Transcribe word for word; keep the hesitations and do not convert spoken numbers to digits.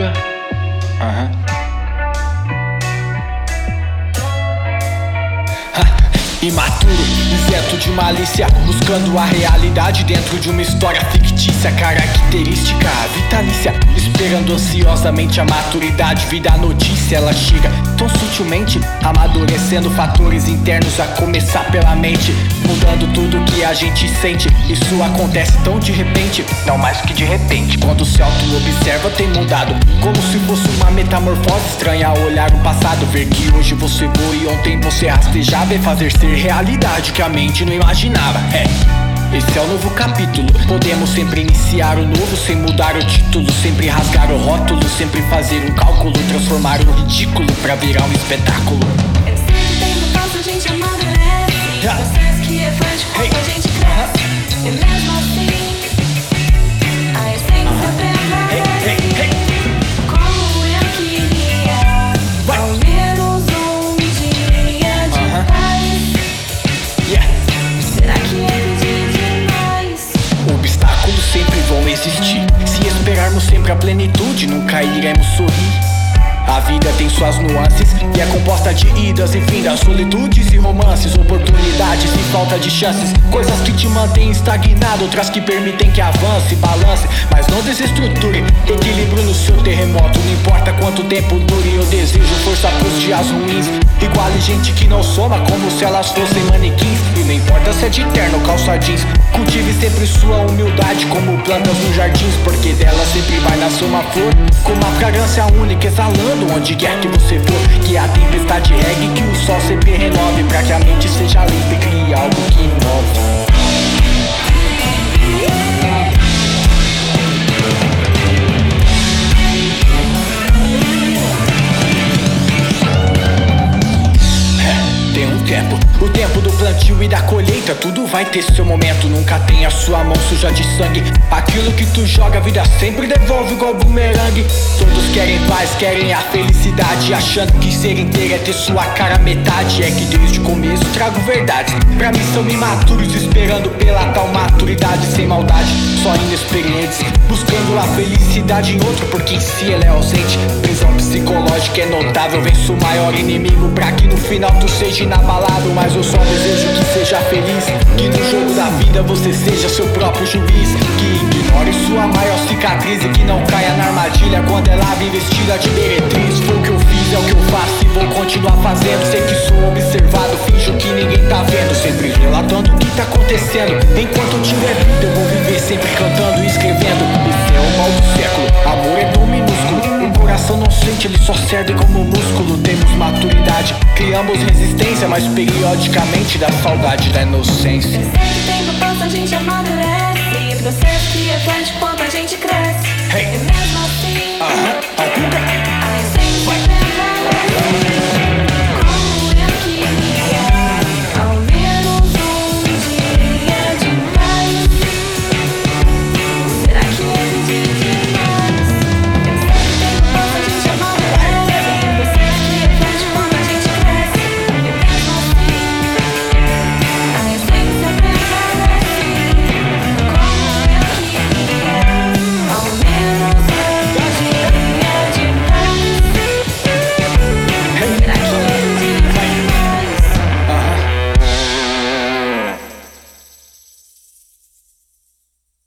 Guga. Aham. Imaturo, isento de malícia, buscando a realidade dentro de uma história fictícia. Característica vitalícia, esperando ansiosamente a maturidade. Vida a notícia, ela chega tão sutilmente, amadurecendo fatores internos a começar pela mente, mudando tudo que a gente sente. Isso acontece tão de repente, não mais que de repente. Quando se auto-observa tem mudado, como se fosse uma metamorfose estranha ao olhar o passado. Ver que hoje você voa e ontem você rastejava, e fazer ser realidade que a mente não imaginava. É, esse é o novo capítulo. Podemos sempre iniciar o novo sem mudar o título, sempre rasgar o rótulo, sempre fazer um cálculo, transformar o ridículo pra virar um espetáculo. Eu sei que tem um passo, a gente amadurece, Yeah. processo que é faz quando Hey. a gente cresce. E mesmo assim, a essência prevalece. Hey, hey, hey. Como eu queria, Vai. ao menos um dia de Uh-huh. paz. Yeah. Será que é pedir demais? Obstáculos sempre vão existir. Se esperarmos sempre a plenitude, nunca iremos sorrir. A vida tem suas nuances e é composta de idas e vindas, solitudes e romances, oportunidades e falta de chances, coisas que te mantêm estagnado, outras que permitem que avance, balance, mas não desestruture. Equilíbrio no seu terremoto, não importa quanto tempo dure. Eu desejo força pros dias ruins, iguale gente que não soma, como se elas fossem manequins. E não importa se é de terno ou calça jeans, cultive sempre sua humildade como plantas nos jardins, porque dela sempre vai nascer uma flor com uma fragrância única exalando onde quer que você for. Que a tempestade regue, que o sol sempre renove, pra que a mente seja limpa e crie algo que inova. Tem um tempo, o tempo do plantio e da colheita, tudo vai ter seu momento. Nunca tenha sua mão suja de sangue, aquilo que tu joga a vida sempre devolve igual bumerangue. Todos querem paz, querem a felicidade, achando que ser inteiro é ter sua cara metade. É que desde o começo trago verdades, pra mim são imaturos, esperando pela tal maturidade. Sem maldade, só inexperientes, buscando a felicidade em outro, porque em si ela é ausente. Prisão psicológica é notável, venço o maior inimigo, pra que no final tu seja inabalável. Mas eu só desejo que seja feliz, que no jogo da vida você seja seu próprio juiz, que ignore sua maior cicatriz e que não caia na armadilha quando ela vem vestida de meretriz. Foi o que eu fiz, é o que eu faço e vou continuar fazendo. Sei que sou observado, finjo que ninguém tá vendo, sempre relatando o que tá acontecendo. Enquanto eu tiver vida eu vou viver sempre cantando e escrevendo. Esse é o mal do século, amor é tão minúsculo, o coração não sente, ele só serve como músculo. Temos maturidade, criamos resistência, mas periodicamente dá saudade da inocência. Eu sei que tempo passa, a gente amadurece, processo que é forte quando a gente cresce. Hey. E mesmo assim, Ah.